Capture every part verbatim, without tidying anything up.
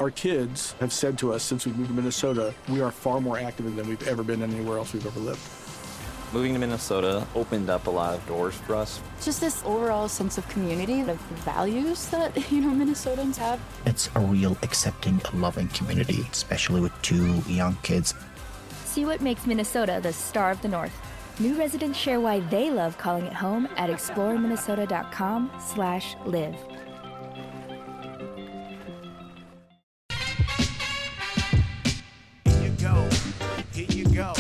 Our kids have said to us since we moved to Minnesota, we are far more active than we've ever been anywhere else we've ever lived. Moving to Minnesota opened up a lot of doors for us. Just this overall sense of community, the values that, you know, Minnesotans have. It's a real accepting, loving community, especially with two young kids. See what makes Minnesota the star of the North. New residents share why they love calling it home at exploreminnesota.com slash live. Here you go. Here you go.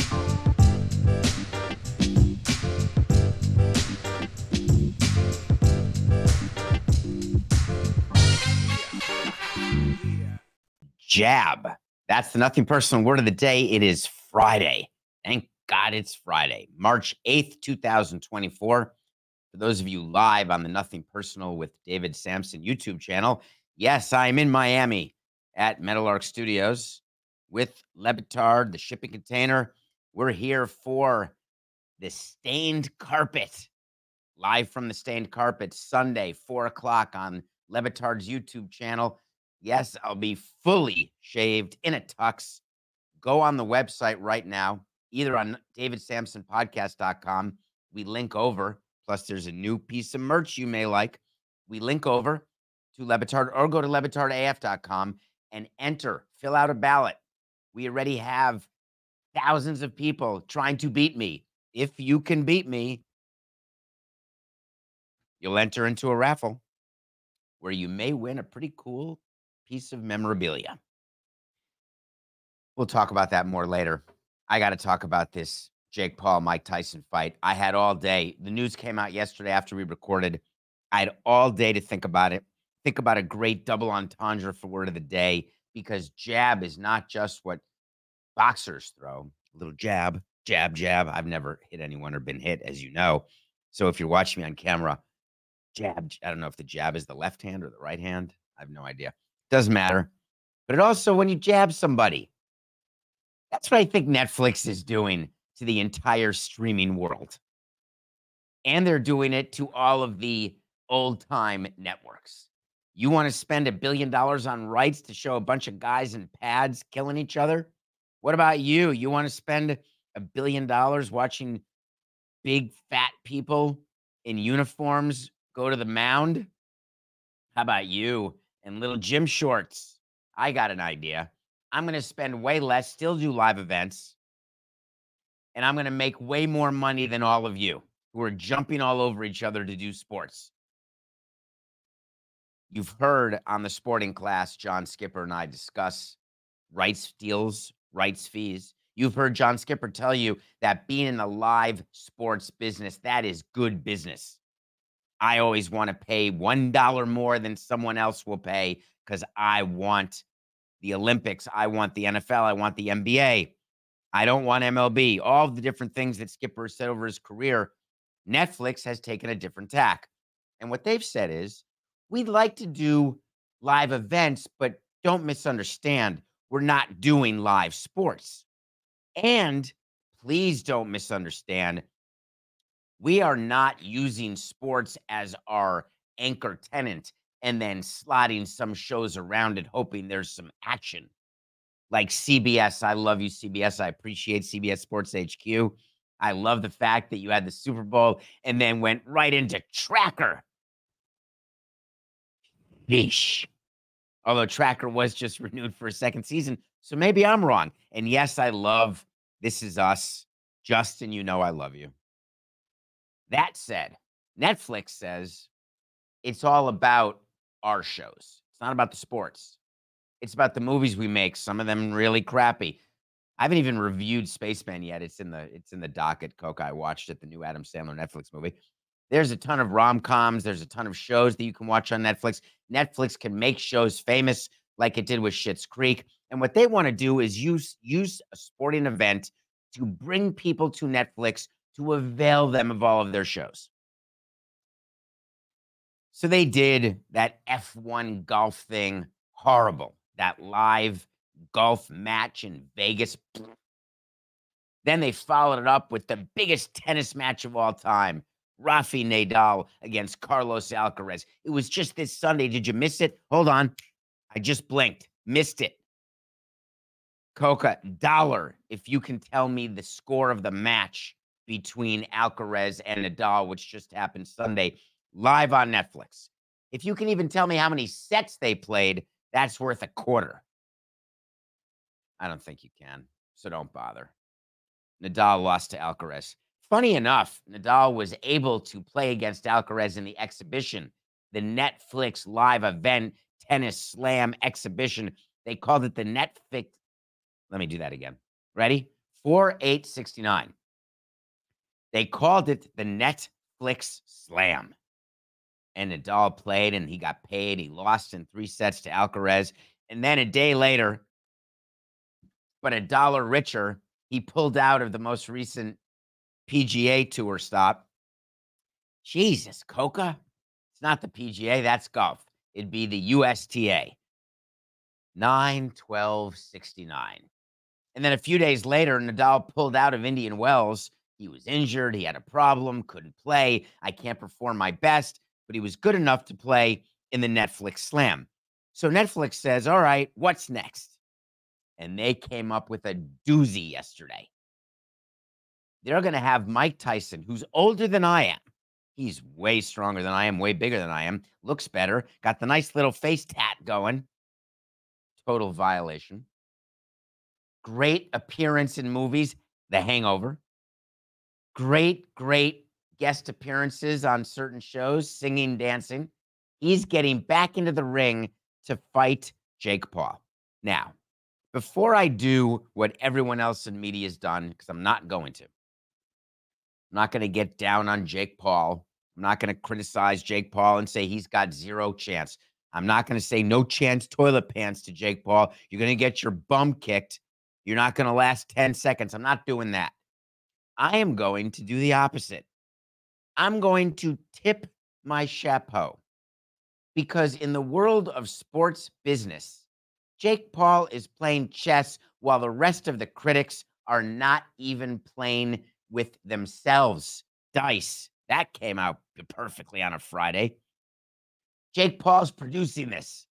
Jab. That's the Nothing Personal word of the day. It is Friday. Thank God it's Friday, March eighth, two thousand twenty-four. For those of you live on the Nothing Personal with David Samson YouTube channel, yes, I'm in Miami at Meadowlark Studios with Le Batard, the shipping container. We're here for the Stained Carpet, live from the Stained Carpet, Sunday, four o'clock on Le Batard's YouTube channel. Yes, I'll be fully shaved in a tux. Go on the website right now, either on david samson podcast dot com. We link over. Plus, there's a new piece of merch you may like. We link over to Le Batard, or go to le batard a f dot com and enter, fill out a ballot. We already have thousands of people trying to beat me. If you can beat me, you'll enter into a raffle where you may win a pretty cool piece of memorabilia. We'll talk about that more later. I got to talk about this Jake Paul, Mike Tyson fight. I had all day. The news came out yesterday after we recorded. I had all day to think about it. Think about a great double entendre for word of the day, because jab is not just what boxers throw. A little jab, jab, jab. I've never hit anyone or been hit, as you know. So if you're watching me on camera, jab, I don't know if the jab is the left hand or the right hand. I have no idea. Doesn't matter. But it also, when you jab somebody, that's what I think Netflix is doing to the entire streaming world. And they're doing it to all of the old-time networks. You want to spend a billion dollars on rights to show a bunch of guys in pads killing each other? What about you? You want to spend a billion dollars watching big, fat people in uniforms go to the mound? How about you and little gym shorts? I got an idea. I'm going to spend way less, still do live events, and I'm going to make way more money than all of you who are jumping all over each other to do sports. You've heard on the Sporting Class, John Skipper and I discuss rights deals, rights fees. You've heard John Skipper tell you that being in the live sports business, that is good business. I always want to pay one dollar more than someone else will pay because I want the Olympics, I want the N F L, I want the N B A. I don't want M L B. All of the different things that Skipper said over his career, Netflix has taken a different tack. And what they've said is, we'd like to do live events, but don't misunderstand, we're not doing live sports. And please don't misunderstand, we are not using sports as our anchor tenant and then slotting some shows around it, hoping there's some action. Like C B S, I love you, C B S. I appreciate C B S Sports H Q. I love the fact that you had the Super Bowl and then went right into Tracker. Yeesh. Although Tracker was just renewed for a second season, so maybe I'm wrong. And yes, I love This Is Us. Justin, you know I love you. That said, Netflix says it's all about our shows. It's not about the sports. It's about the movies we make, some of them really crappy. I haven't even reviewed Spaceman yet. It's in the it's in the docket. Coca, I watched it, the new Adam Sandler Netflix movie. There's a ton of rom-coms. There's a ton of shows that you can watch on Netflix. Netflix can make shows famous like it did with Schitt's Creek. And what they want to do is use, use a sporting event to bring people to Netflix to avail them of all of their shows. So they did that F one golf thing, horrible. That live golf match in Vegas. Then they followed it up with the biggest tennis match of all time, Rafi Nadal against Carlos Alcaraz. It was just this Sunday. Did you miss it? Hold on. I just blinked. Missed it. Coca, dollar, if you can tell me the score of the match between Alcaraz and Nadal, which just happened Sunday, live on Netflix. If you can even tell me how many sets they played, that's worth a quarter. I don't think you can, so don't bother. Nadal lost to Alcaraz. Funny enough, Nadal was able to play against Alcaraz in the exhibition, the Netflix live event tennis slam exhibition. They called it the Netflix. Let me do that again. Ready? four eight sixty-nine. They called it the Netflix Slam. And Nadal played and he got paid. He lost in three sets to Alcaraz. And then a day later, but a dollar richer, he pulled out of the most recent P G A Tour stop. Jesus, Coca. It's not the P G A, that's golf. It'd be the U S T A. nine twelve sixty-nine. And then a few days later, Nadal pulled out of Indian Wells. He was injured. He had a problem, couldn't play. I can't perform my best, but he was good enough to play in the Netflix Slam. So Netflix says, all right, what's next? And they came up with a doozy yesterday. They're going to have Mike Tyson, who's older than I am. He's way stronger than I am, way bigger than I am, looks better, got the nice little face tat going. Total violation. Great appearance in movies, The Hangover. Great, great guest appearances on certain shows, singing, dancing. He's getting back into the ring to fight Jake Paul. Now, before I do what everyone else in media has done, because I'm not going to, I'm not going to get down on Jake Paul. I'm not going to criticize Jake Paul and say he's got zero chance. I'm not going to say no chance toilet pants to Jake Paul. You're going to get your bum kicked. You're not going to last ten seconds. I'm not doing that. I am going to do the opposite. I'm going to tip my chapeau. Because in the world of sports business, Jake Paul is playing chess while the rest of the critics are not even playing with themselves. Dice. That came out perfectly on a Friday. Jake Paul's producing this.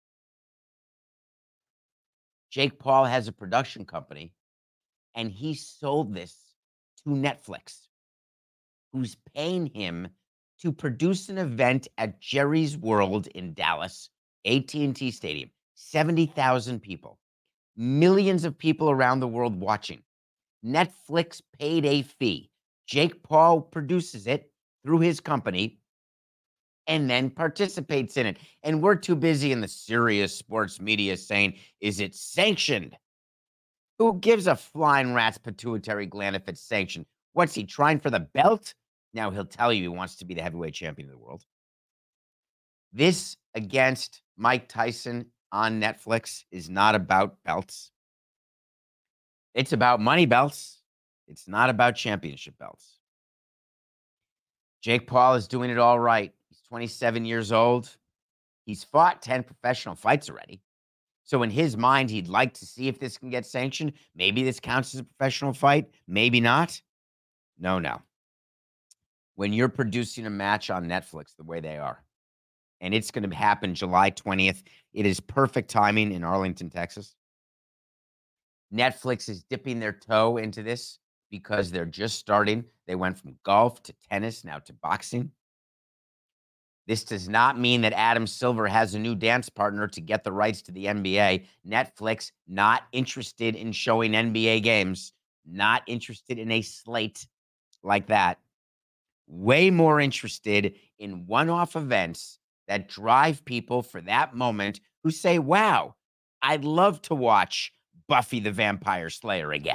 Jake Paul has a production company, and he sold this to Netflix, who's paying him to produce an event at Jerry's World in Dallas, A T and T Stadium. seventy thousand people, millions of people around the world watching. Netflix paid a fee. Jake Paul produces it through his company and then participates in it. And we're too busy in the serious sports media saying, is it sanctioned? Who gives a flying rat's pituitary gland if it's sanctioned? What's he trying for the belt? Now he'll tell you he wants to be the heavyweight champion of the world. This against Mike Tyson on Netflix is not about belts. It's about money belts. It's not about championship belts. Jake Paul is doing it all right. He's twenty-seven years old. He's fought ten professional fights already. So in his mind, he'd like to see if this can get sanctioned. Maybe this counts as a professional fight. Maybe not. No, no. When you're producing a match on Netflix the way they are, and it's going to happen July twentieth, it is perfect timing in Arlington, Texas. Netflix is dipping their toe into this because they're just starting. They went from golf to tennis, now to boxing. This does not mean that Adam Silver has a new dance partner to get the rights to the N B A. Netflix not interested in showing N B A games, not interested in a slate like that. Way more interested in one-off events that drive people for that moment who say, wow, I'd love to watch Buffy the Vampire Slayer again.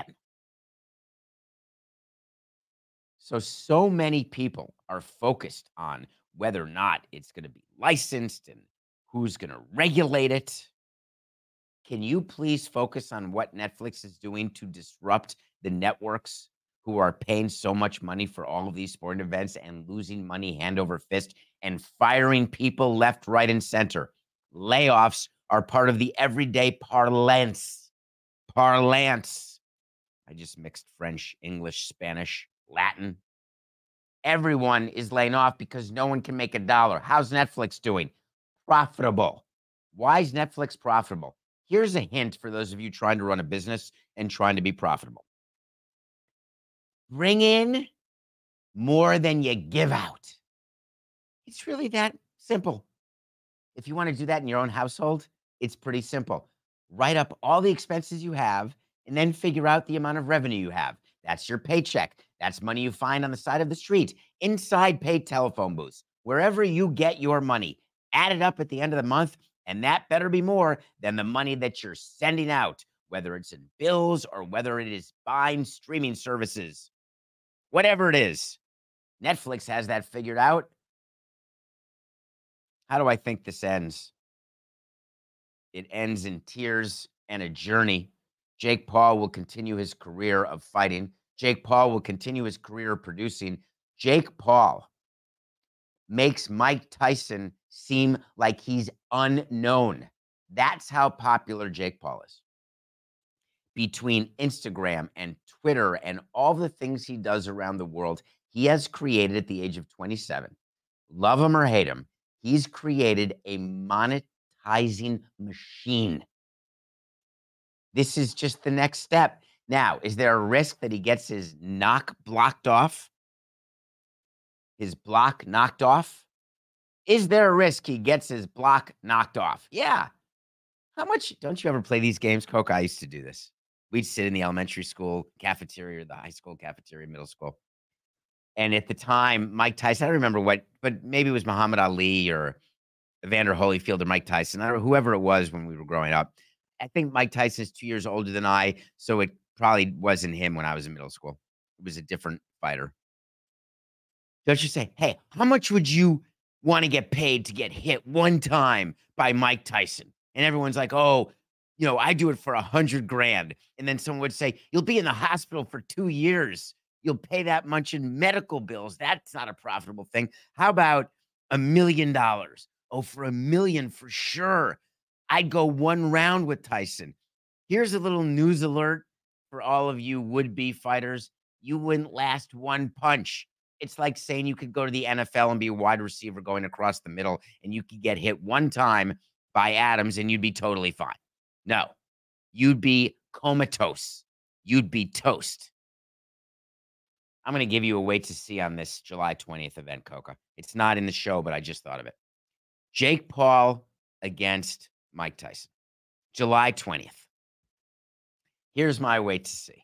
So, so many people are focused on whether or not it's going to be licensed and who's going to regulate it. Can you please focus on what Netflix is doing to disrupt the networks who are paying so much money for all of these sporting events and losing money hand over fist and firing people left, right, and center? Layoffs are part of the everyday parlance. Parlance. I just mixed French, English, Spanish, Latin. Everyone is laying off because no one can make a dollar. How's Netflix doing? Profitable. Why is Netflix profitable? Here's a hint for those of you trying to run a business and trying to be profitable. Bring in more than you give out. It's really that simple. If you want to do that in your own household, it's pretty simple. Write up all the expenses you have and then figure out the amount of revenue you have. That's your paycheck. That's money you find on the side of the street, inside paid telephone booths, wherever you get your money. Add it up at the end of the month, and that better be more than the money that you're sending out, whether it's in bills or whether it is buying streaming services. Whatever it is, Netflix has that figured out. How do I think this ends? It ends in tears and a journey. Jake Paul will continue his career of fighting. Jake Paul will continue his career of producing. Jake Paul makes Mike Tyson seem like he's unknown. That's how popular Jake Paul is. Between Instagram and Twitter and all the things he does around the world, he has created at the age of twenty-seven, love him or hate him, he's created a monetizing machine. This is just the next step. Now, is there a risk that he gets his knock blocked off? His block knocked off? Is there a risk he gets his block knocked off? Yeah. How much? Don't you ever play these games, Coke? I used to do this. We'd sit in the elementary school cafeteria or the high school cafeteria, middle school. And at the time, Mike Tyson, I don't remember what, but maybe it was Muhammad Ali or Evander Holyfield or Mike Tyson, I don't know, whoever it was when we were growing up. I think Mike Tyson is two years older than I, so it probably wasn't him when I was in middle school. It was a different fighter. Don't you say, hey, how much would you want to get paid to get hit one time by Mike Tyson? And everyone's like, oh, you know, I do it for a hundred grand. And then someone would say, you'll be in the hospital for two years. You'll pay that much in medical bills. That's not a profitable thing. How about a million dollars? Oh, for a million for sure. I'd go one round with Tyson. Here's a little news alert for all of you would-be fighters. You wouldn't last one punch. It's like saying you could go to the N F L and be a wide receiver going across the middle, and you could get hit one time by Adams, and you'd be totally fine. No, you'd be comatose. You'd be toast. I'm going to give you a wait to see on this July twentieth event, Coca. It's not in the show, but I just thought of it. Jake Paul against Mike Tyson. July twentieth. Here's my wait to see.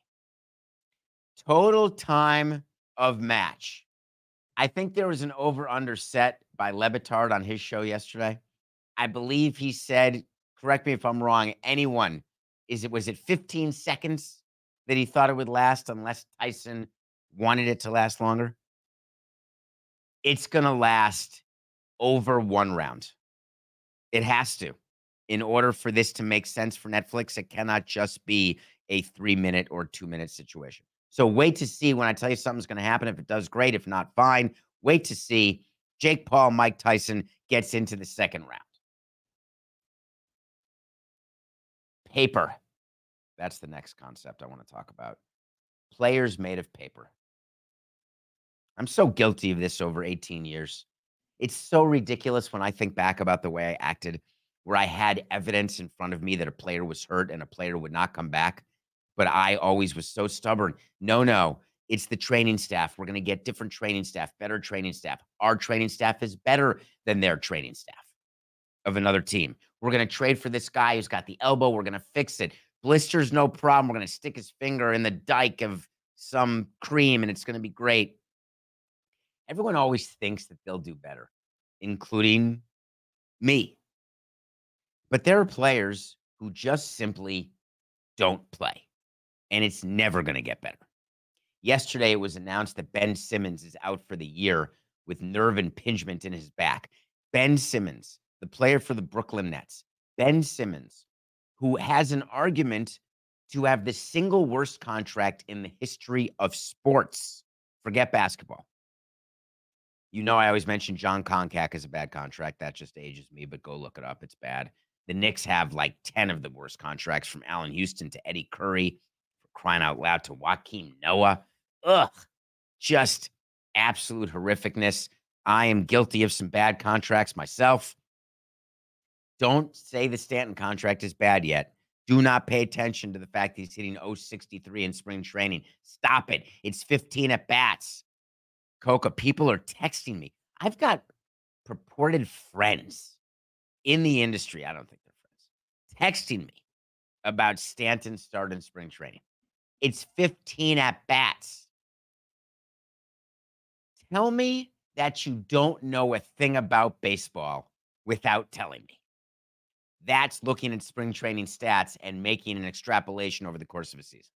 Total time of match. I think there was an over-under set by Le Batard on his show yesterday. I believe he said, correct me if I'm wrong, anyone, is it was it fifteen seconds that he thought it would last unless Tyson wanted it to last longer? It's going to last over one round. It has to. In order for this to make sense for Netflix, it cannot just be a three-minute or two-minute situation. So wait to see when I tell you something's going to happen. If it does, great. If not, fine. Wait to see. Jake Paul, Mike Tyson gets into the second round. Paper. That's the next concept I want to talk about. Players made of paper. I'm so guilty of this over eighteen years. It's so ridiculous when I think back about the way I acted, where I had evidence in front of me that a player was hurt and a player would not come back. But I always was so stubborn. No, no, it's the training staff. We're going to get different training staff, better training staff. Our training staff is better than their training staff of another team. We're going to trade for this guy who's got the elbow. We're going to fix it. Blisters, no problem. We're going to stick his finger in the dike of some cream, and it's going to be great. Everyone always thinks that they'll do better, including me. But there are players who just simply don't play, and it's never going to get better. Yesterday, it was announced that Ben Simmons is out for the year with nerve impingement in his back. Ben Simmons, the player for the Brooklyn Nets, Ben Simmons, who has an argument to have the single worst contract in the history of sports. Forget basketball. You know, I always mention John Koncak as a bad contract. That just ages me, but go look it up. It's bad. The Knicks have like ten of the worst contracts, from Allen Houston to Eddie Curry, for crying out loud, to Joakim Noah. Ugh, just absolute horrificness. I am guilty of some bad contracts myself. Don't say the Stanton contract is bad yet. Do not pay attention to the fact that he's hitting oh sixty-three in spring training. Stop it. It's fifteen at bats. Coca, people are texting me. I've got purported friends in the industry. I don't think they're friends. Texting me about Stanton start in spring training. It's fifteen at bats. Tell me that you don't know a thing about baseball without telling me. That's looking at spring training stats and making an extrapolation over the course of a season.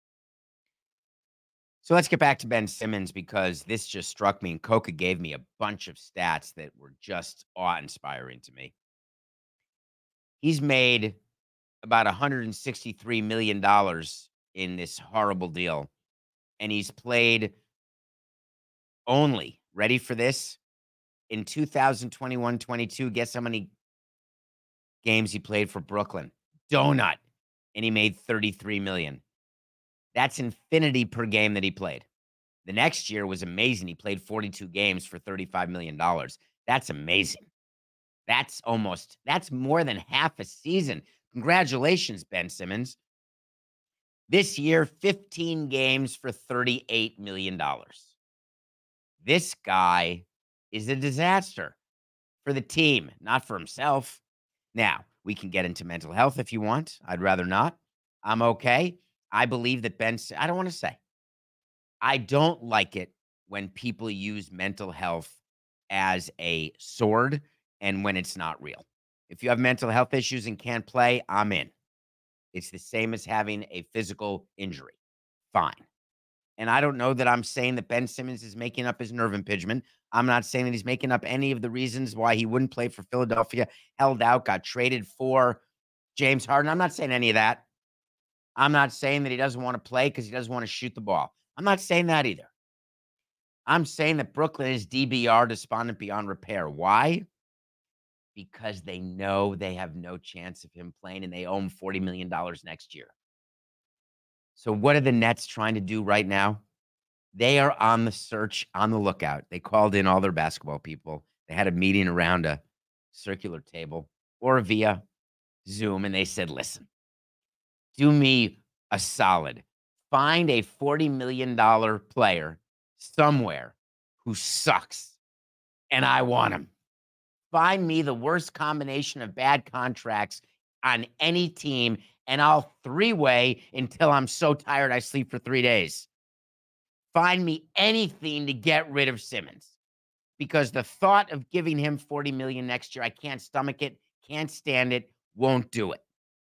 So let's get back to Ben Simmons, because this just struck me, and Coca gave me a bunch of stats that were just awe-inspiring to me. He's made about one hundred sixty-three million dollars in this horrible deal, and he's played only, ready for this, in two thousand twenty-one twenty-two, guess how many games he played for Brooklyn? Donut. And he made thirty-three million dollars. That's infinity per game that he played. The next year was amazing. He played forty-two games for thirty-five million dollars. That's amazing. That's almost, that's more than half a season. Congratulations, Ben Simmons. This year, fifteen games for thirty-eight million dollars. This guy is a disaster for the team, not for himself. Now, we can get into mental health if you want. I'd rather not. I'm okay. I believe that Ben, I don't want to say. I don't like it when people use mental health as a sword and when it's not real. If you have mental health issues and can't play, I'm in. It's the same as having a physical injury. Fine. And I don't know that I'm saying that Ben Simmons is making up his nerve impingement. I'm not saying that he's making up any of the reasons why he wouldn't play for Philadelphia, held out, got traded for James Harden. I'm not saying any of that. I'm not saying that he doesn't want to play because he doesn't want to shoot the ball. I'm not saying that either. I'm saying that Brooklyn is D B R, despondent beyond repair. Why? Because they know they have no chance of him playing, and they owe him forty million dollars next year. So what are the Nets trying to do right now? They are on the search, on the lookout. They called in all their basketball people. They had a meeting around a circular table or via Zoom, and they said, listen, do me a solid. Find a forty million dollars player somewhere who sucks, and I want him. Find me the worst combination of bad contracts on any team, and I'll three-way until I'm so tired I sleep for three days. Find me anything to get rid of Simmons, because the thought of giving him forty million dollars next year, I can't stomach it, can't stand it, won't do it.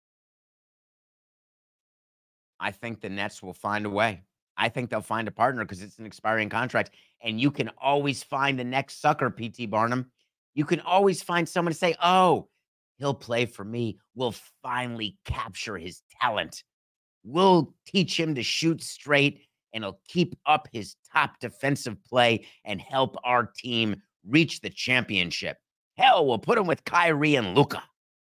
I think the Nets will find a way. I think they'll find a partner because it's an expiring contract, and you can always find the next sucker, P T Barnum. You can always find someone to say, oh, he'll play for me. We'll finally capture his talent. We'll teach him to shoot straight, and he'll keep up his top defensive play and help our team reach the championship. Hell, we'll put him with Kyrie and Luka.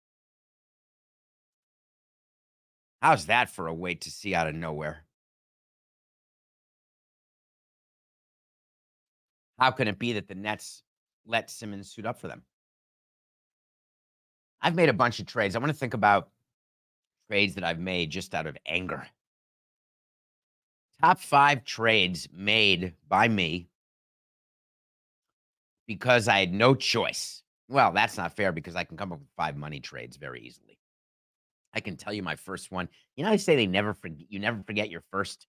How's that for a wait to see out of nowhere? How can it be that the Nets let Simmons suit up for them? I've made a bunch of trades. I want to think about trades that I've made just out of anger. Top five trades made by me because I had no choice. Well, that's not fair because I can come up with five money trades very easily. I can tell you my first one. You know, I say they never forget, you never forget your first.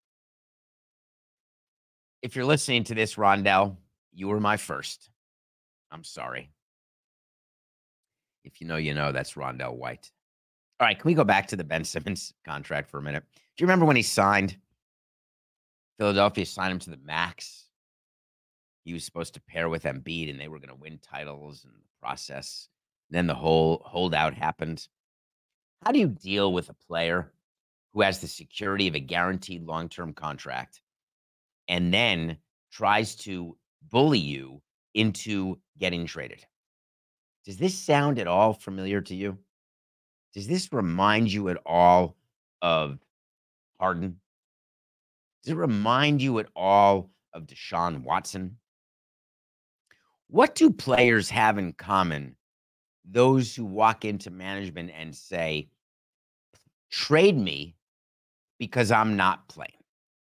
If you're listening to this, Rondell, you were my first. I'm sorry. If you know, you know, that's Rondell White. All right, can we go back to the Ben Simmons contract for a minute? Do you remember when he signed? Philadelphia signed him to the max. He was supposed to pair with Embiid, and they were going to win titles in the process. Then the whole holdout happened. How do you deal with a player who has the security of a guaranteed long-term contract and then tries to bully you into getting traded? Does this sound at all familiar to you? Does this remind you at all of Harden? Does it remind you at all of Deshaun Watson? What do players have in common those who walk into management and say, trade me because I'm not playing.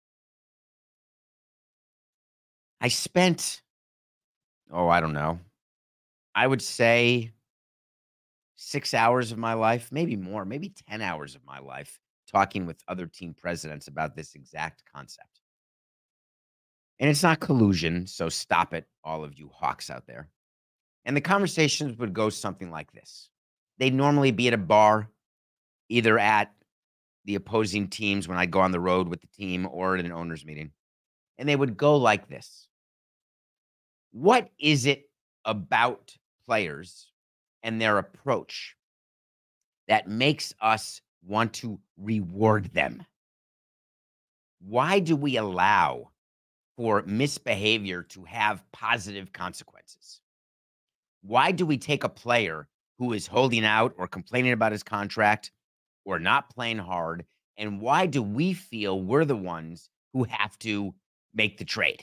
I spent, oh, I don't know, I would say six hours of my life, maybe more, maybe ten hours of my life, talking with other team presidents about this exact concept. And it's not collusion, so stop it, all of you hawks out there. And the conversations would go something like this. They'd normally be at a bar, either at the opposing teams when I'd go on the road with the team or at an owner's meeting. And they would go like this. What is it about players and their approach that makes us want to reward them? Why do we allow for misbehavior to have positive consequences? Why do we take a player who is holding out or complaining about his contract or not playing hard, and why do we feel we're the ones who have to make the trade?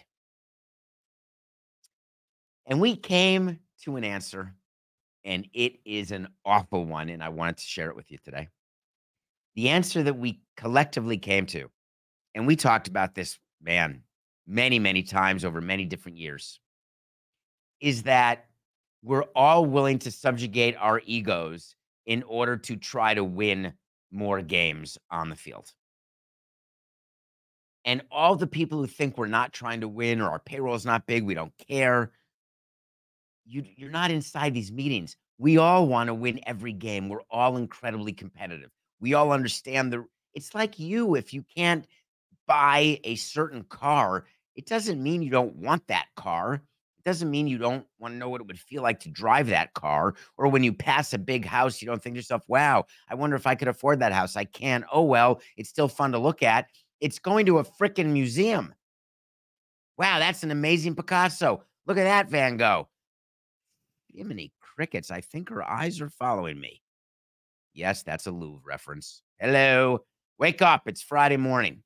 And we came to an answer, and it is an awful one, and I wanted to share it with you today. The answer that we collectively came to, and we talked about this, man, many, many times over many different years, is that we're all willing to subjugate our egos in order to try to win more games on the field. And all the people who think we're not trying to win or our payroll is not big, we don't care, you, you're not inside these meetings. We all want to win every game. We're all incredibly competitive. We all understand the, it's like you, if you can't buy a certain car, it doesn't mean you don't want that car. It doesn't mean you don't want to know what it would feel like to drive that car. Or when you pass a big house, you don't think to yourself, wow, I wonder if I could afford that house. I can. Oh, well, it's still fun to look at. It's going to a freaking museum. Wow, that's an amazing Picasso. Look at that Van Gogh. Jiminy crickets, I think her eyes are following me. Yes, that's a Louvre reference. Hello. Wake up. It's Friday morning.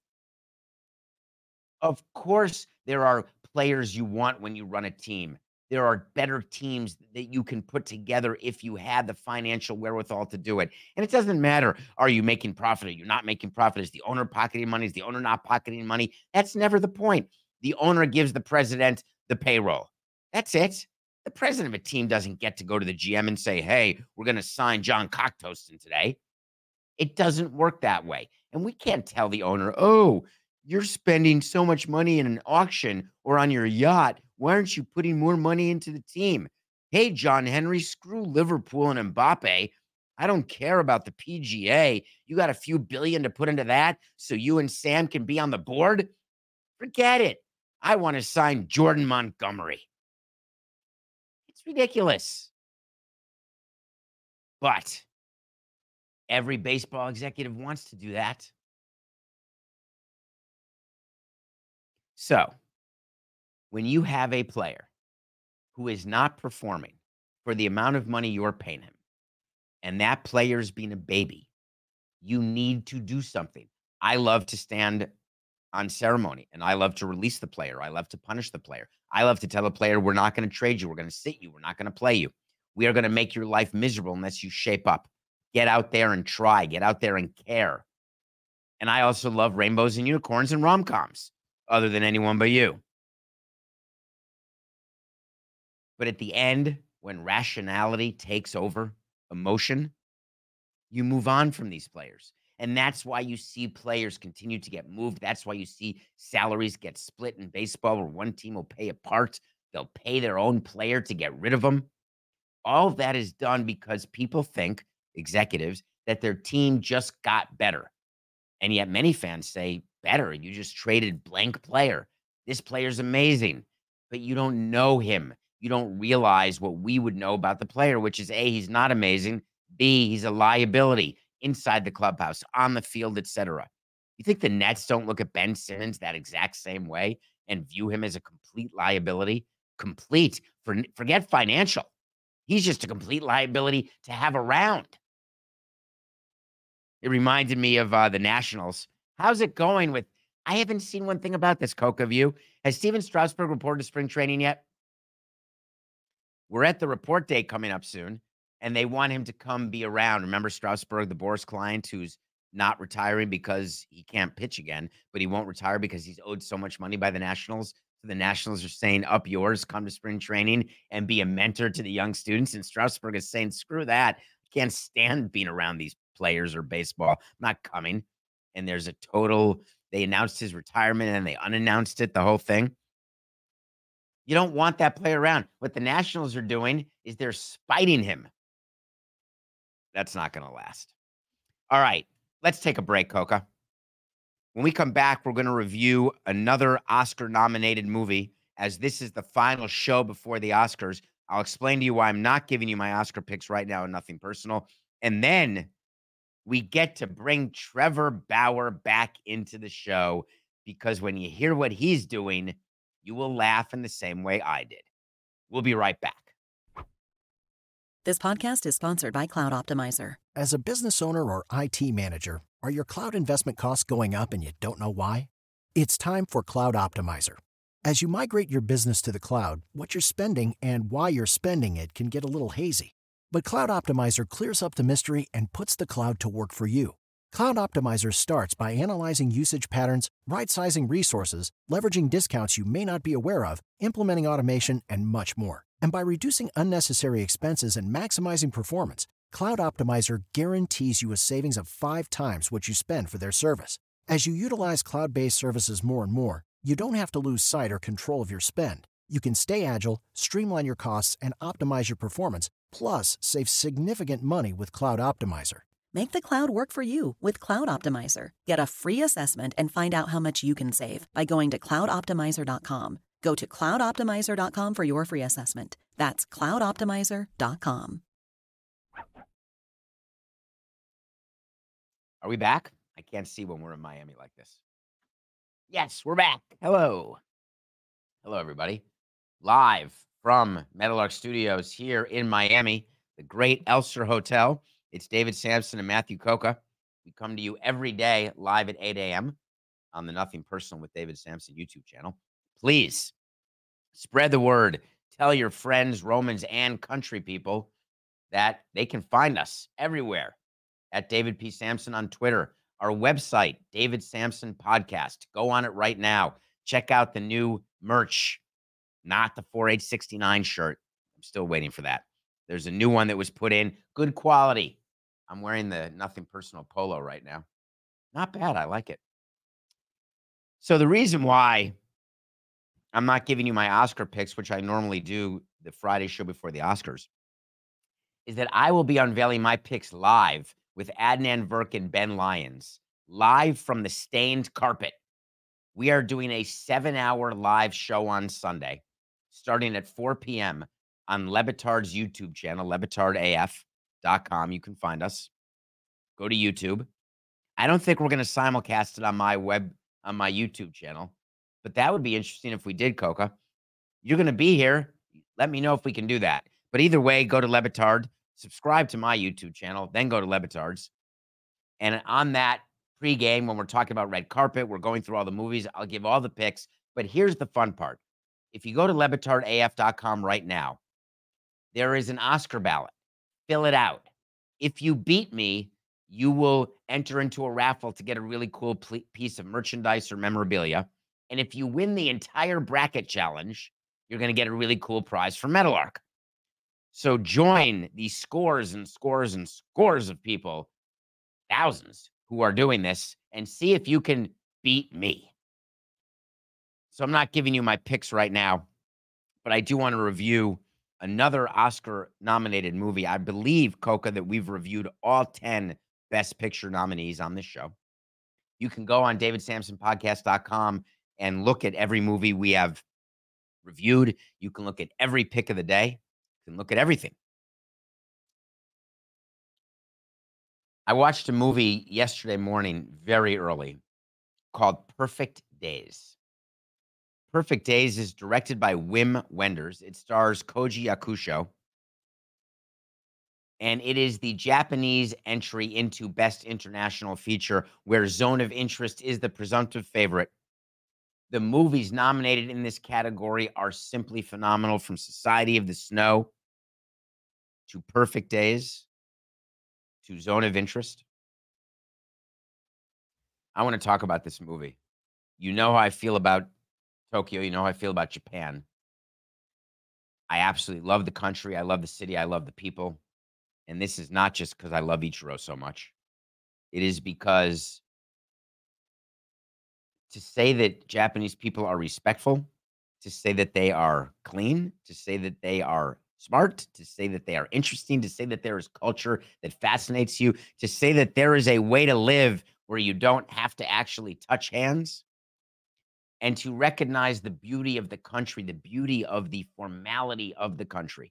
Of course, there are players you want when you run a team. There are better teams that you can put together if you had the financial wherewithal to do it. And it doesn't matter, are you making profit? Are you not making profit? Is the owner pocketing money? Is the owner not pocketing money? That's never the point. The owner gives the president the payroll. That's it. The president of a team doesn't get to go to the G M and say, hey, we're going to sign John Cocktoaston today. It doesn't work that way. And we can't tell the owner, oh, you're spending so much money in an auction or on your yacht. Why aren't you putting more money into the team? Hey, John Henry, screw Liverpool and Mbappe. I don't care about the P G A. You got a few billion to put into that so you and Sam can be on the board? Forget it. I want to sign Jordan Montgomery. It's ridiculous. But every baseball executive wants to do that. So, when you have a player who is not performing for the amount of money you're paying him, and that player's being a baby, you need to do something. I love to stand on ceremony, and I love to release the player. I love to punish the player. I love to tell a player, we're not going to trade you. We're going to sit you. We're not going to play you. We are going to make your life miserable unless you shape up. Get out there and try. Get out there and care. And I also love rainbows and unicorns and rom-coms, other than anyone but you. But at the end, when rationality takes over emotion, you move on from these players. And that's why you see players continue to get moved. That's why you see salaries get split in baseball where one team will pay a part. They'll pay their own player to get rid of them. All of that is done because people think, executives, that their team just got better. And yet many fans say, better, you just traded blank player. This player's amazing, but you don't know him. You don't realize what we would know about the player, which is A, he's not amazing. B, he's a liability inside the clubhouse, on the field, et cetera. You think the Nets don't look at Ben Simmons that exact same way and view him as a complete liability? Complete. For, forget financial. He's just a complete liability to have around. It reminded me of uh, the Nationals. How's it going with, I haven't seen one thing about this, Coke, of you. Has Steven Strasburg reported to spring training yet? We're at the report date coming up soon. and they want him to come be around. Remember Strasburg, the Boris client, who's not retiring because he can't pitch again, but he won't retire because he's owed so much money by the Nationals. So the Nationals are saying, up yours, come to spring training and be a mentor to the young students. And Strasburg is saying, screw that. I can't stand being around these players or baseball. I'm not coming. And there's a total, they announced his retirement and they unannounced it, the whole thing. You don't want that player around. What the Nationals are doing is they're spiting him. That's not going to last. All right, let's take a break, Coca. When we come back, we're going to review another Oscar-nominated movie, as this is the final show before the Oscars. I'll explain to you why I'm not giving you my Oscar picks right now and nothing personal. And then we get to bring Trevor Bauer back into the show, because when you hear what he's doing, you will laugh in the same way I did. We'll be right back. This podcast is sponsored by Cloud Optimizer. As a business owner or I T manager, are your cloud investment costs going up and you don't know why? It's time for Cloud Optimizer. As you migrate your business to the cloud, what you're spending and why you're spending it can get a little hazy. But Cloud Optimizer clears up the mystery and puts the cloud to work for you. Cloud Optimizer starts by analyzing usage patterns, right-sizing resources, leveraging discounts you may not be aware of, implementing automation, and much more. And by reducing unnecessary expenses and maximizing performance, Cloud Optimizer guarantees you a savings of five times what you spend for their service. As you utilize cloud-based services more and more, you don't have to lose sight or control of your spend. You can stay agile, streamline your costs, and optimize your performance, plus save significant money with Cloud Optimizer. Make the cloud work for you with Cloud Optimizer. Get a free assessment and find out how much you can save by going to cloud optimizer dot com. Go to cloud optimizer dot com for your free assessment. That's cloud optimizer dot com. Are we back? I can't see when we're in Miami like this. Yes, we're back. Hello. Hello, everybody. Live from Meadowlark Studios here in Miami, the great Elster Hotel. It's David Samson and Matthew Coca. We come to you every day live at eight a.m. on the Nothing Personal with David Samson YouTube channel. Please spread the word. Tell your friends, Romans, and country people that they can find us everywhere at David P. Samson on Twitter. Our website, David Samson Podcast. Go on it right now. Check out the new merch, not the four H sixty-nine shirt. I'm still waiting for that. There's a new one that was put in. Good quality. I'm wearing the Nothing Personal polo right now. Not bad. I like it. So the reason why I'm not giving you my Oscar picks, which I normally do the Friday show before the Oscars, is that I will be unveiling my picks live with Adnan Virk and Ben Lyons, live from the stained carpet. We are doing a seven-hour live show on Sunday, starting at four p.m. on Lebitard's YouTube channel, lebitard A F dot com. You can find us. Go to YouTube. I don't think we're going to simulcast it on my web, on my YouTube channel, but that would be interesting if we did, Coca. You're going to be here. Let me know if we can do that. But either way, go to Lebitard, subscribe to my YouTube channel, then go to Lebitard's. And on that pregame, when we're talking about red carpet, we're going through all the movies, I'll give all the picks. But here's the fun part. If you go to lebitard A F dot com right now, there is an Oscar ballot. Fill it out. If you beat me, you will enter into a raffle to get a really cool pl- piece of merchandise or memorabilia. And if you win the entire bracket challenge, you're going to get a really cool prize from Meadowlark. So join the scores and scores and scores of people, thousands, who are doing this, and see if you can beat me. So I'm not giving you my picks right now, but I do want to review another Oscar-nominated movie. I believe, Coca, that we've reviewed all ten Best Picture nominees on this show. You can go on david samson podcast dot com and look at every movie we have reviewed. You can look at every pick of the day. You can look at everything. I watched a movie yesterday morning very early called Perfect Days. Perfect Days is directed by Wim Wenders. It stars Koji Yakusho. And it is the Japanese entry into Best International Feature, where Zone of Interest is the presumptive favorite. The movies nominated in this category are simply phenomenal, from Society of the Snow to Perfect Days to Zone of Interest. I want to talk about this movie. You know how I feel about Tokyo. You know how I feel about Japan. I absolutely love the country. I love the city. I love the people. And this is not just because I love Ichiro so much. It is because to say that Japanese people are respectful, to say that they are clean, to say that they are smart, to say that they are interesting, to say that there is culture that fascinates you, to say that there is a way to live where you don't have to actually touch hands, and to recognize the beauty of the country, the beauty of the formality of the country.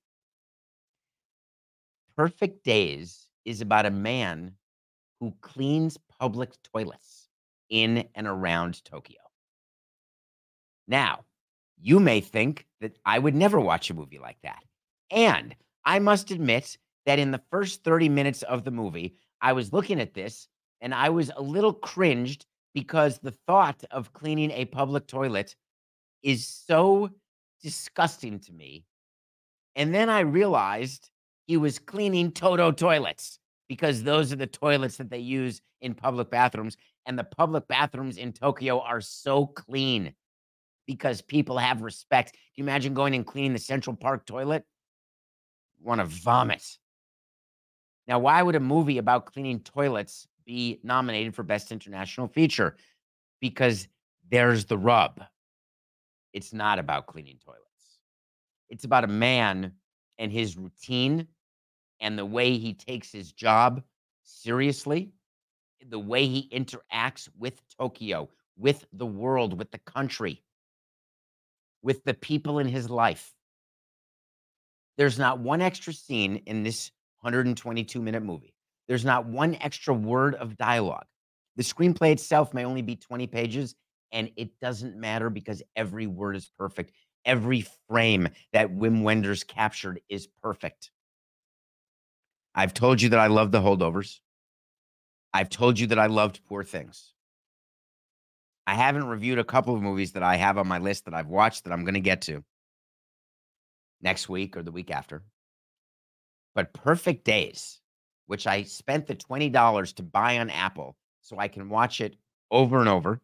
Perfect Days is about a man who cleans public toilets in and around Tokyo. Now, you may think that I would never watch a movie like that. And I must admit that in the first thirty minutes of the movie, I was looking at this and I was a little cringed because the thought of cleaning a public toilet is so disgusting to me. And then I realized he was cleaning Toto toilets because those are the toilets that they use in public bathrooms. And the public bathrooms in Tokyo are so clean because people have respect. Can you imagine going and cleaning the Central Park toilet? Want to vomit. Now, why would a movie about cleaning toilets be nominated for Best International Feature? Because there's the rub. It's not about cleaning toilets. It's about a man and his routine and the way he takes his job seriously, the way he interacts with Tokyo, with the world, with the country, with the people in his life. There's not one extra scene in this one hundred twenty-two minute movie. There's not one extra word of dialogue. The screenplay itself may only be twenty pages, and it doesn't matter because every word is perfect. Every frame that Wim Wenders captured is perfect. I've told you that I love The Holdovers. I've told you that I loved Poor Things. I haven't reviewed a couple of movies that I have on my list that I've watched that I'm going to get to next week or the week after. But Perfect Days, which I spent the twenty dollars to buy on Apple so I can watch it over and over.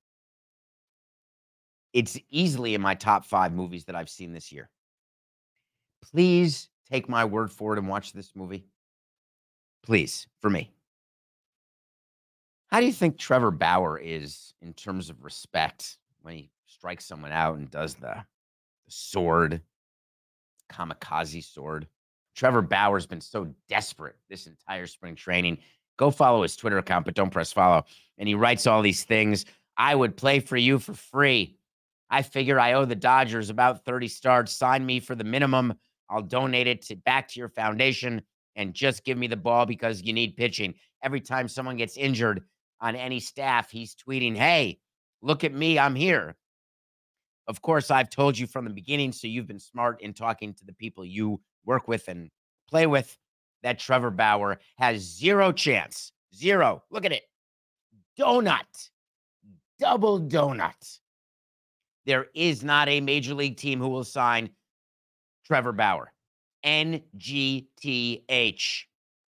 It's easily in my top five movies that I've seen this year. Please take my word for it and watch this movie. Please, for me. How do you think Trevor Bauer is in terms of respect when he strikes someone out and does the, the sword, kamikaze sword? Trevor Bauer's been so desperate this entire spring training. Go follow his Twitter account, but don't press follow. And he writes all these things. I would play for you for free. I figure I owe the Dodgers about thirty starts. Sign me for the minimum. I'll donate it to, back to your foundation and just give me the ball because you need pitching. Every time someone gets injured on any staff, he's tweeting, hey, look at me, I'm here. Of course, I've told you from the beginning, so you've been smart in talking to the people you work with and play with, that Trevor Bauer has zero chance. Zero. Look at it. Donut. Double donut. There is not a major league team who will sign Trevor Bauer. N G T H.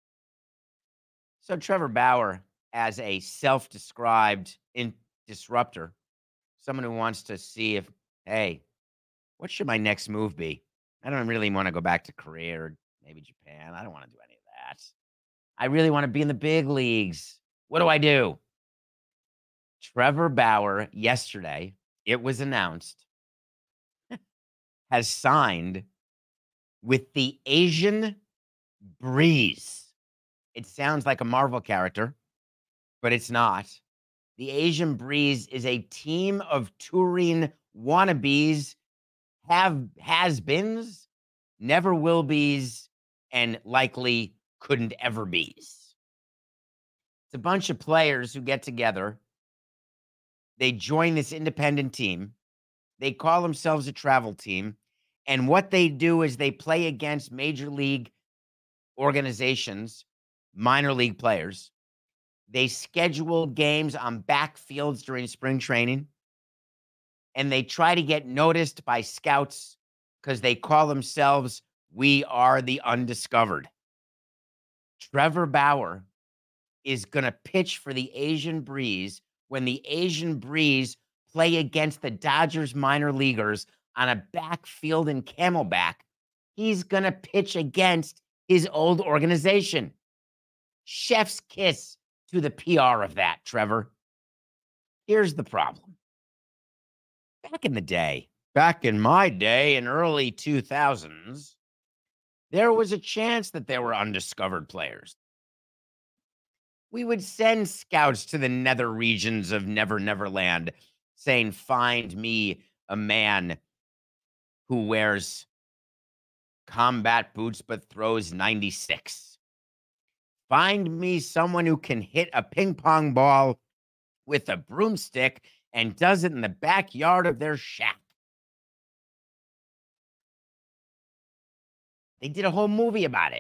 So Trevor Bauer, as a self-described in disruptor, someone who wants to see if, hey, what should my next move be? I don't really want to go back to Korea or maybe Japan. I don't want to do any of that. I really want to be in the big leagues. What do I do? Trevor Bauer, yesterday, it was announced, has signed with the Asian Breeze. It sounds like a Marvel character, but it's not. The Asian Breeze is a team of touring wannabes, have has-beens, never will be's, and likely couldn't ever be's. It's a bunch of players who get together. They join this independent team. They call themselves a travel team. And what they do is they play against major league organizations, minor league players. They schedule games on backfields during spring training. And they try to get noticed by scouts because they call themselves We are the undiscovered. Trevor Bauer is going to pitch for the Asian Breeze when the Asian Breeze play against the Dodgers minor leaguers on a backfield in Camelback. He's going to pitch against his old organization. Chef's kiss to the P R of that, Trevor. Here's the problem. Back in the day, back in my day in early two thousands, there was a chance that there were undiscovered players. We would send scouts to the nether regions of Never Never Land saying, find me a man who wears combat boots but throws ninety-six. Find me someone who can hit a ping pong ball with a broomstick and does it in the backyard of their shack. They did a whole movie about it.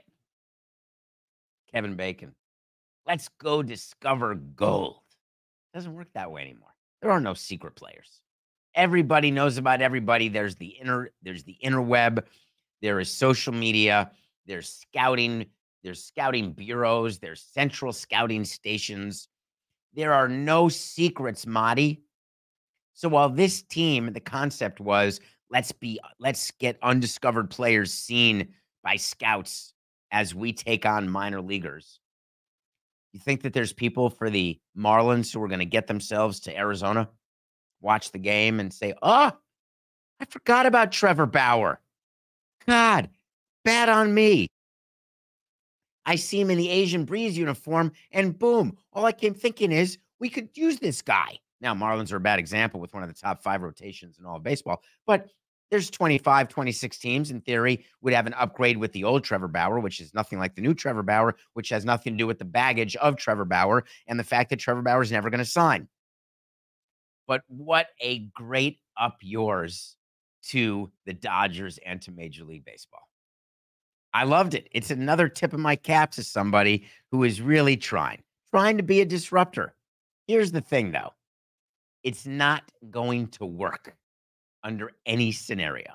Kevin Bacon. Let's go discover gold. Doesn't work that way anymore. There are no secret players. Everybody knows about everybody. There's the inner, there's the interweb. There is social media. There's scouting. There's scouting bureaus. There's central scouting stations. There are no secrets, Marty. So while this team, the concept was let's be, let's get undiscovered players seen by scouts as we take on minor leaguers. You think that there's people for the Marlins who are going to get themselves to Arizona, watch the game and say, oh, I forgot about Trevor Bauer. God, bad on me. I see him in the Asian Breeze uniform and boom, all I came thinking is we could use this guy. Now, Marlins are a bad example with one of the top five rotations in all of baseball, but there's twenty-five, twenty-six teams in theory would have an upgrade with the old Trevor Bauer, which is nothing like the new Trevor Bauer, which has nothing to do with the baggage of Trevor Bauer and the fact that Trevor Bauer is never going to sign. But what a great up yours to the Dodgers and to Major League Baseball. I loved it. It's another tip of my cap to somebody who is really trying, trying to be a disruptor. Here's the thing, though. It's not going to work under any scenario.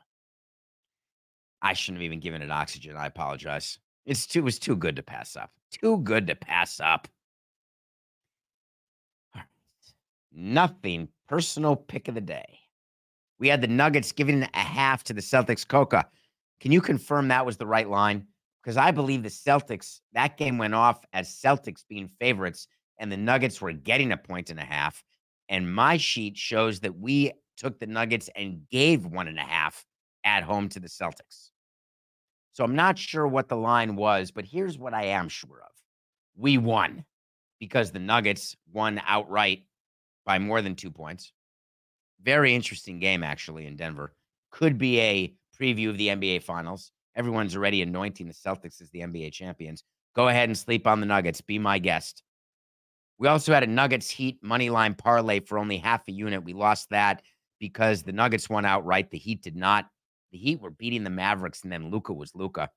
I shouldn't have even given it oxygen. I apologize. It's too, it was too good to pass up. Too good to pass up. All right. Nothing. Personal pick of the day. We had the Nuggets giving a half to the Celtics. Coca, can you confirm that was the right line? Because I believe the Celtics, that game went off as Celtics being favorites, and the Nuggets were getting a point and a half. And my sheet shows that we took the Nuggets and gave one and a half at home to the Celtics. So I'm not sure what the line was, but here's what I am sure of. We won because the Nuggets won outright by more than two points. Very interesting game, actually, in Denver. Could be a preview of the N B A Finals. Everyone's already anointing the Celtics as the N B A champions. Go ahead and sleep on the Nuggets. Be my guest. We also had a Nuggets Heat money line parlay for only half a unit. We lost that because the Nuggets won outright. The Heat did not. The Heat were beating the Mavericks, and then Luka was Luka.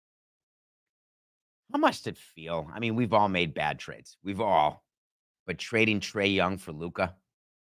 How much did it feel? I mean, we've all made bad trades. We've all. But trading Trae Young for Luka,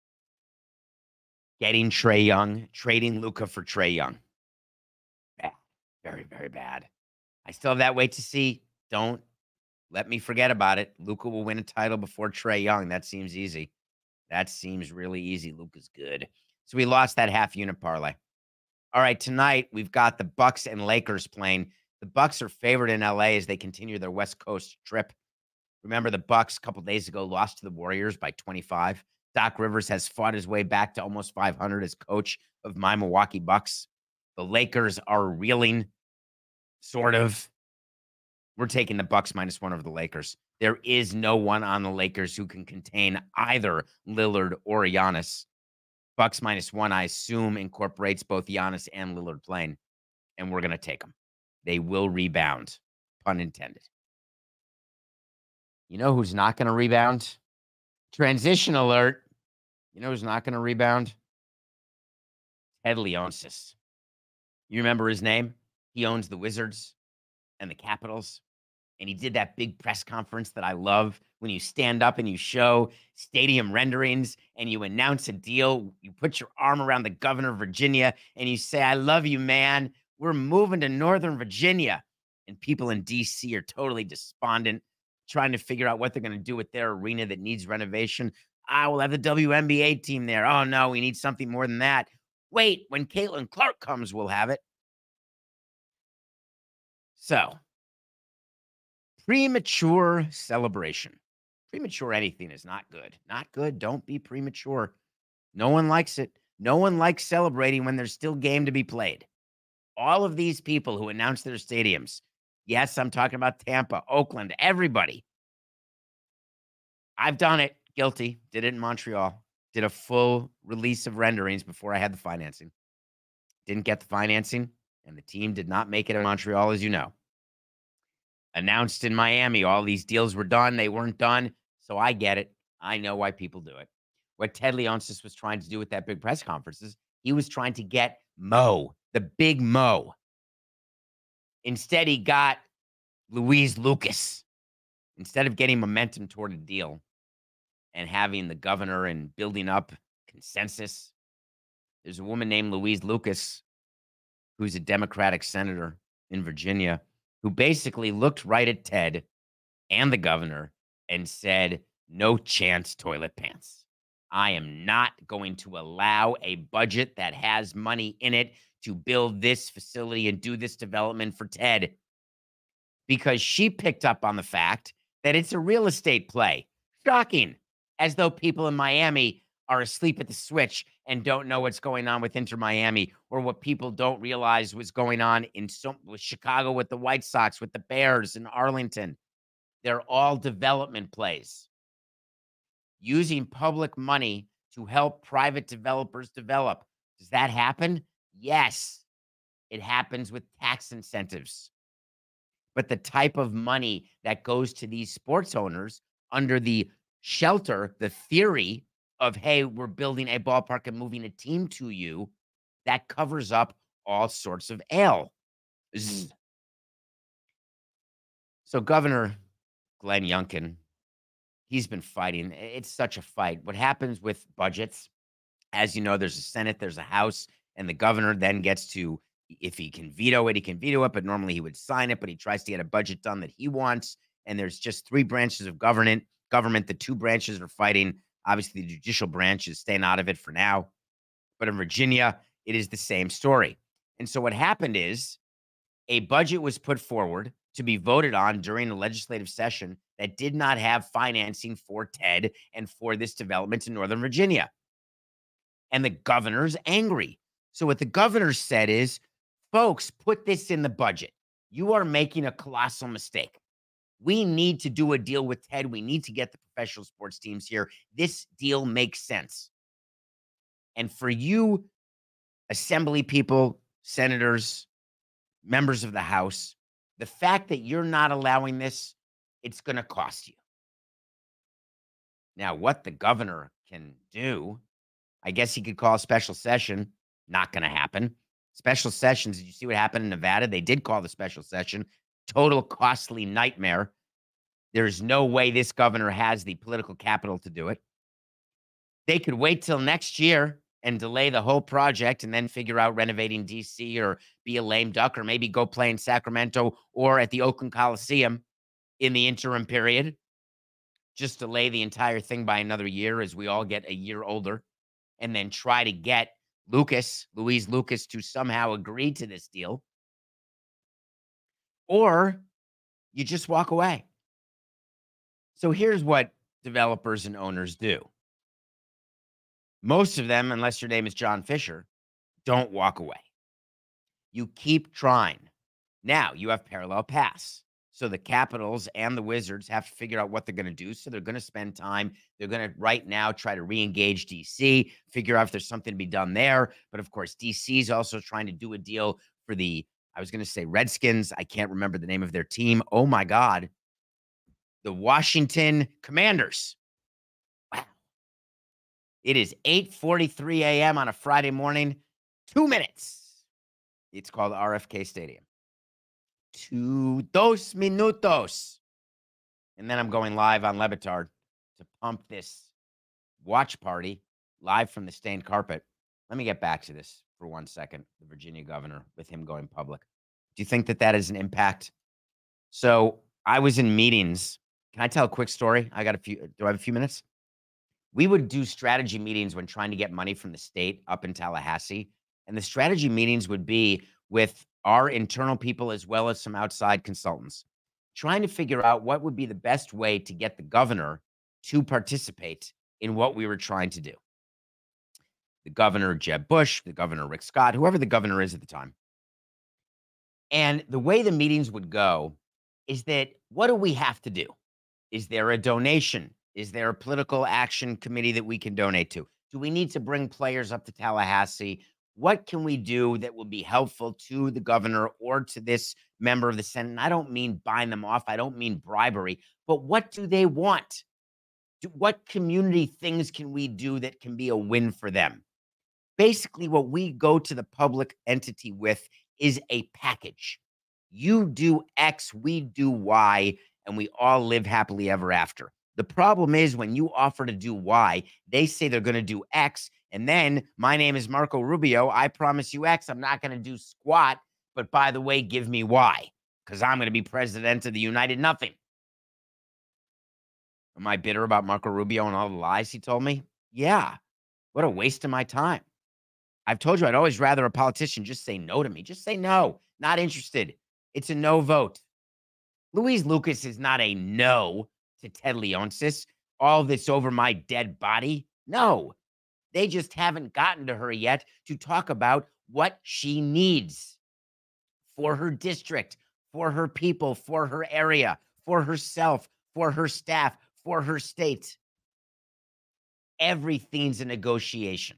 getting Trae Young, trading Luka for Trae Young. Bad. Very, very bad. I still have that wait to see. Don't let me forget about it. Luka will win a title before Trae Young. That seems easy. That seems really easy. Luka's good. So we lost that half unit parlay. All right, tonight we've got the Bucks and Lakers playing. The Bucks are favored in L A as they continue their West Coast trip. Remember, the Bucks a couple days ago lost to the Warriors by twenty-five. Doc Rivers has fought his way back to almost five hundred as coach of my Milwaukee Bucks. The Lakers are reeling, sort of. We're taking the Bucks minus one over the Lakers. There is no one on the Lakers who can contain either Lillard or Giannis. Bucks minus one, I assume, incorporates both Giannis and Lillard playing, and we're going to take them. They will rebound, pun intended. You know who's not going to rebound? Transition alert. You know who's not going to rebound? Ted Leonsis. You remember his name? He owns the Wizards and the Capitals. And he did that big press conference that I love when you stand up and you show stadium renderings and you announce a deal. You put your arm around the governor of Virginia and you say, I love you, man. We're moving to Northern Virginia. And people in D C are totally despondent, trying to figure out what they're going to do with their arena that needs renovation. Ah, we'll have the W N B A team there. Oh, no, we need something more than that. Wait, when Caitlin Clark comes, we'll have it. So, premature celebration. Premature anything is not good. Not good. Don't be premature. No one likes it. No one likes celebrating when there's still game to be played. All of these people who announce their stadiums. Yes, I'm talking about Tampa, Oakland, everybody. I've done it. Guilty. Did it in Montreal. Did a full release of renderings before I had the financing. Didn't get the financing, and the team did not make it in Montreal, as you know. Announced in Miami, all these deals were done. They weren't done, so I get it. I know why people do it. What Ted Leonsis was trying to do with that big press conferences, he was trying to get Mo, the big Mo. Instead, he got Louise Lucas. Instead of getting momentum toward a deal and having the governor and building up consensus, there's a woman named Louise Lucas, who's a Democratic senator in Virginia, who basically looked right at Ted and the governor and said, no chance, toilet pants. I am not going to allow a budget that has money in it to build this facility and do this development for Ted, because she picked up on the fact that it's a real estate play. Shocking. As though people in Miami are asleep at the switch and don't know what's going on with Inter Miami, or what people don't realize was going on in so, with Chicago, with the White Sox, with the Bears in Arlington. They're all development plays. Using public money to help private developers develop. Does that happen? Yes. It happens with tax incentives. But the type of money that goes to these sports owners under the shelter, the theory of, hey, we're building a ballpark and moving a team to you, that covers up all sorts of ail. Zzz. So Governor Glenn Youngkin, he's been fighting. It's such a fight. What happens with budgets, as you know, there's a Senate, there's a House, and the governor then gets to, if he can veto it, he can veto it, but normally he would sign it, but he tries to get a budget done that he wants. And there's just three branches of government. Government, the two branches are fighting. Obviously, the judicial branch is staying out of it for now. But in Virginia, it is the same story. And so what happened is a budget was put forward to be voted on during a legislative session that did not have financing for Ted and for this development in Northern Virginia. And the governor's angry. So what the governor said is, folks, put this in the budget. You are making a colossal mistake. We need to do a deal with Ted. We need to get the professional sports teams here. This deal makes sense. And for you, assembly people, senators, members of the House, the fact that you're not allowing this, it's going to cost you. Now, what the governor can do, I guess he could call a special session. Not going to happen. Special sessions, did you see what happened in Nevada? They did call the special session. Total costly nightmare. There's no way this governor has the political capital to do it. They could wait till next year and delay the whole project and then figure out renovating D C or be a lame duck or maybe go play in Sacramento or at the Oakland Coliseum in the interim period. Just delay the entire thing by another year as we all get a year older, and then try to get Lucas, Louise Lucas, to somehow agree to this deal. Or you just walk away. So here's what developers and owners do. Most of them, unless your name is John Fisher, don't walk away. You keep trying. Now you have parallel paths. So the Capitals and the Wizards have to figure out what they're going to do. So they're going to spend time. They're going to right now try to re-engage D C, figure out if there's something to be done there. But of course, D C is also trying to do a deal for the, I was going to say Redskins. I can't remember the name of their team. Oh my God. The Washington Commanders. Wow. It is eight forty-three a.m. on a Friday morning. Two minutes. It's called R F K Stadium. Two, dos minutos. And then I'm going live on Le Batard to pump this watch party live from the stained carpet. Let me get back to this. for one second, the Virginia governor, with him going public. Do you think that that is an impact? So I was in meetings. Can I tell a quick story? I got a few. Do I have a few minutes? We would do strategy meetings when trying to get money from the state up in Tallahassee. And the strategy meetings would be with our internal people as well as some outside consultants, trying to figure out what would be the best way to get the governor to participate in what we were trying to do. The governor, Jeb Bush, the governor, Rick Scott, whoever the governor is at the time. And the way the meetings would go is that, what do we have to do? Is there a donation? Is there a political action committee that we can donate to? Do we need to bring players up to Tallahassee? What can we do that will be helpful to the governor or to this member of the Senate? And I don't mean buying them off. I don't mean bribery. But what do they want? Do, what community things can we do that can be a win for them? Basically, what we go to the public entity with is a package. You do X, we do Y, and we all live happily ever after. The problem is when you offer to do Y, they say they're going to do X, and then my name is Marco Rubio. I promise you X. I'm not going to do squat, but by the way, give me Y, because I'm going to be president of the United Nothing. Am I bitter about Marco Rubio and all the lies he told me? Yeah. What a waste of my time. I've told you I'd always rather a politician just say no to me. Just say no. Not interested. It's a no vote. Louise Lucas is not a no to Ted Leonsis. All this over my dead body. No. They just haven't gotten to her yet to talk about what she needs for her district, for her people, for her area, for herself, for her staff, for her state. Everything's a negotiation.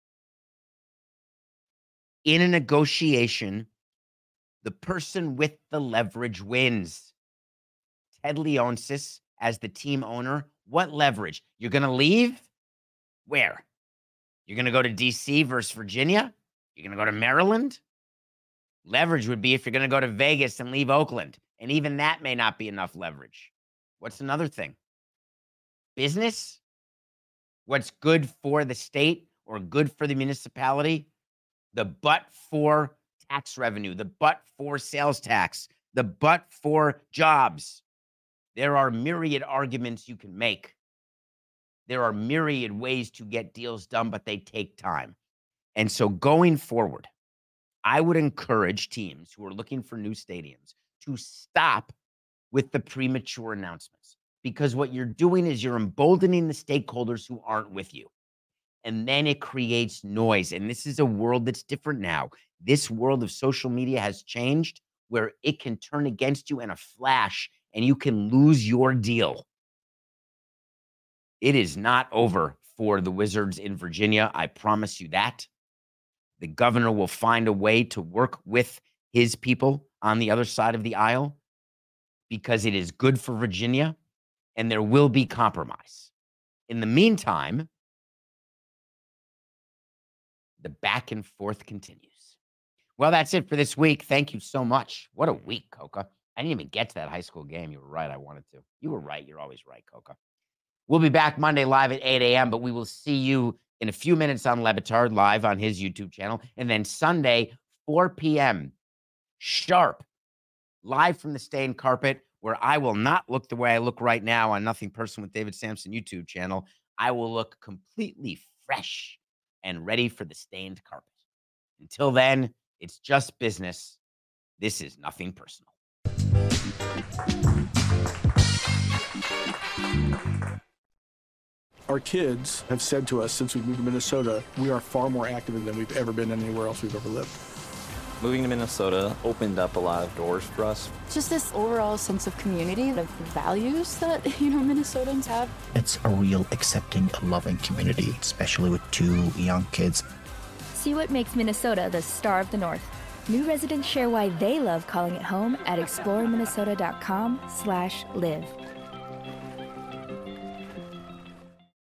In a negotiation, the person with the leverage wins. Ted Leonsis, as the team owner, what leverage? You're going to leave? Where? You're going to go to D C versus Virginia? You're going to go to Maryland? Leverage would be if you're going to go to Vegas and leave Oakland. And even that may not be enough leverage. What's another thing? Business? What's good for the state or good for the municipality? The but for tax revenue, the but for sales tax, the but for jobs. There are myriad arguments you can make. There are myriad ways to get deals done, but they take time. And so going forward, I would encourage teams who are looking for new stadiums to stop with the premature announcements, because what you're doing is you're emboldening the stakeholders who aren't with you. And then it creates noise. And this is a world that's different now. This world of social media has changed where it can turn against you in a flash and you can lose your deal. It is not over for the Wizards in Virginia. I promise you that. The governor will find a way to work with his people on the other side of the aisle because it is good for Virginia and there will be compromise. In the meantime, the back and forth continues. Well, that's it for this week. Thank you so much. What a week, Coca. I didn't even get to that high school game. You were right. I wanted to. You were right. You're always right, Coca. We'll be back Monday live at eight a.m., but we will see you in a few minutes on Le Batard live on his YouTube channel. And then Sunday, four p.m., sharp, live from the stained carpet, where I will not look the way I look right now on Nothing Personal with David Sampson YouTube channel. I will look completely fresh and ready for the stained carpet. Until then, it's just business. This is Nothing Personal. Our kids have said to us since we moved to Minnesota, we are far more active than we've ever been anywhere else we've ever lived. Moving to Minnesota opened up a lot of doors for us. Just this overall sense of community, of values that, you know, Minnesotans have. It's a real accepting, loving community, especially with two young kids. See what makes Minnesota the star of the North. New residents share why they love calling it home at explore minnesota dot com slash live.